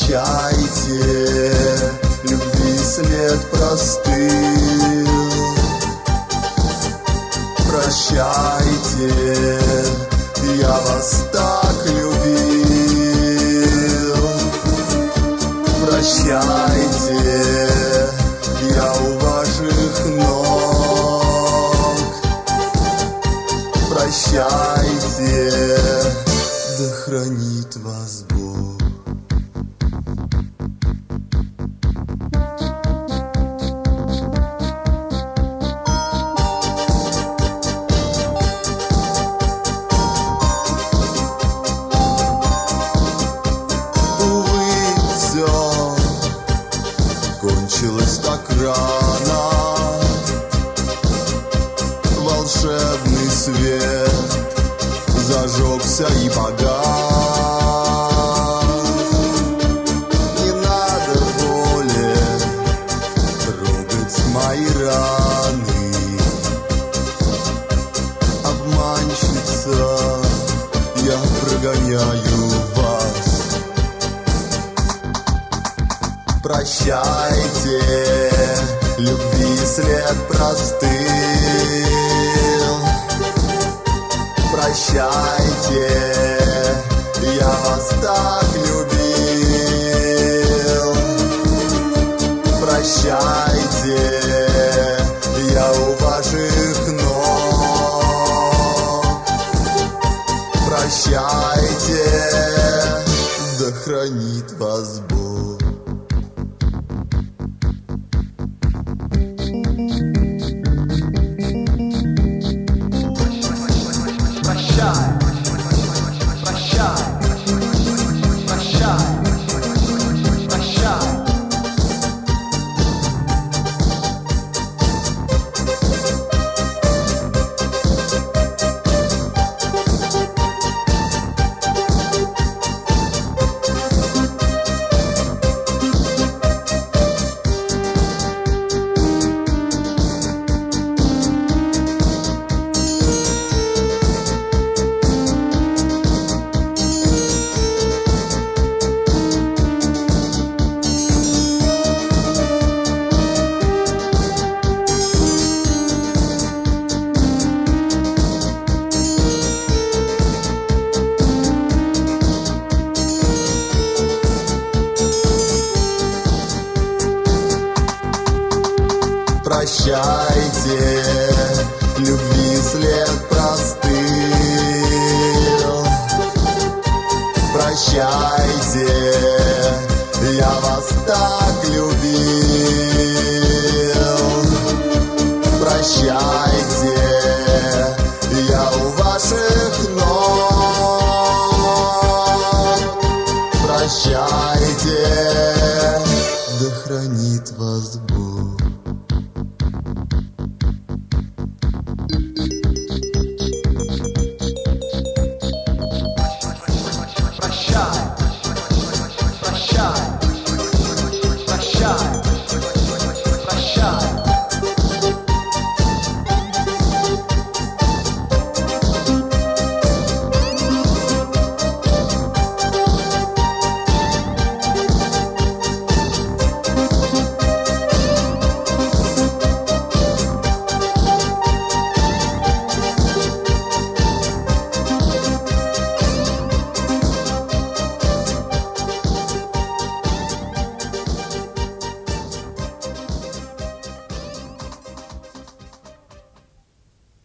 Прощайте, любви след простыл. Прощайте, я вас так любил. Прощайте, я у ваших ног. Прощайте, да хранит вас Бог. Кончилось так рано. Волшебный свет зажегся и погас. Не надо более трогать мои раны. Обманщица, я прогоняю вас. Прощайте, любви след простыл. Прощайте, я вас так любил. Прощайте, я у ваших ног. Прощайте, да хранит вас Бог. Прощайте,